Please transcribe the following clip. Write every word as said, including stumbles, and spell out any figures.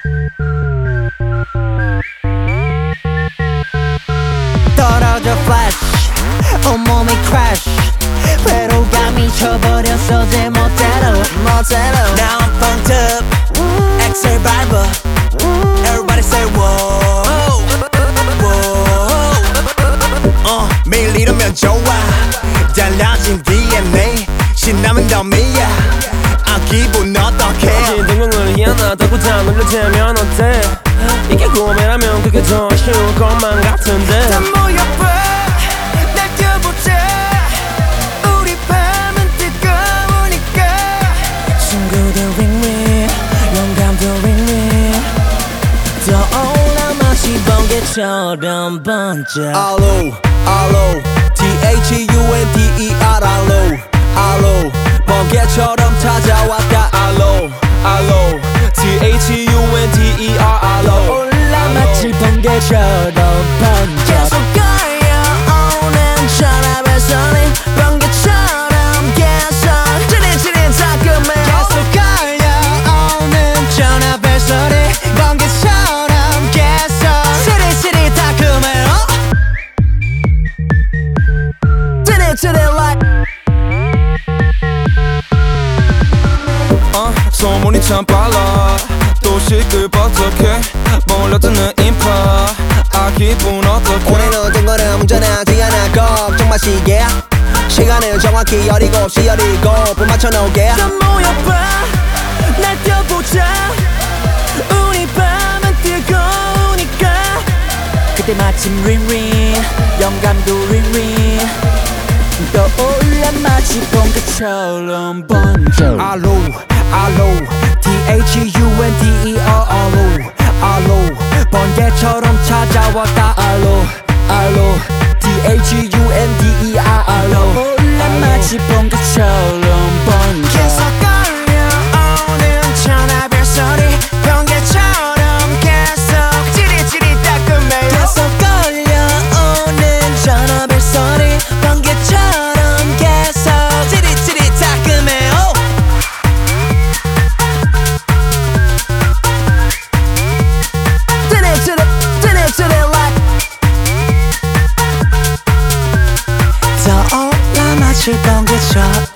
떨어져 flash 온몸이 crash 회로가 미쳐버렸어 제멋대로 멋대로 Now I'm punked up 엑셀 밟아 Everybody say whoa whoa 어 매일 이러면 좋아 달라진 디엔에이 신나면 덤이야 아 기분 어떡해 어제 동공을 희한하다고 다 놀려대면 어때 이게 고민하면 그게 더 쉬울 것만 같은데 다 모여봐 날 뛰어보자 우리 밤은 뜨거우니까 친구들 ring ring 영감도 ring ring 떠올라 마치 번개처럼 번져 알로 알로 T-H-U-N-D-E-R 알로 알로 번개처럼 찾아왔다 알로 알로 T-H-U-N-D-E-R 알로 올라 마치 번개처럼 번져 계속 걸려오는 전화벨 소리 번개처럼 계속 지릿지릿 따끔해 계속 걸려오는 전화벨 소리 번개처럼 계속 지릿지릿 따끔해 지릿지릿 like 어, 소문이 참 빨라 또 시끌벅적해 몰려드는 인파 아 기분 어떡해 올해는 뜬거는 문제나지 않아 걱정 마시게 시간은 정확히 열일곱 시 열일곱 분 맞춰놓게 다 모여봐 날 뛰어보자 우리 밤은 뜨거우니까 그때 마침 ringring 영감도 ringring 떠올라 마치 번개처럼 번져 알로 알로 T-H-U-N-D-E-R 알로 알로 번개처럼 찾아왔다 알로 알로 T-H-U-N-D-E-R 알로 올라 마치 번개처럼 번져 계속 걸려오는 전화벨 소리 번개처럼 계속 지릿지릿 따끔해요 계속 걸려오는 전화벨 소리 번개처럼 계속 지릿지릿 따끔해요 찌릿찌릿 찌릿찌릿 like 떠올라 마치 번개처럼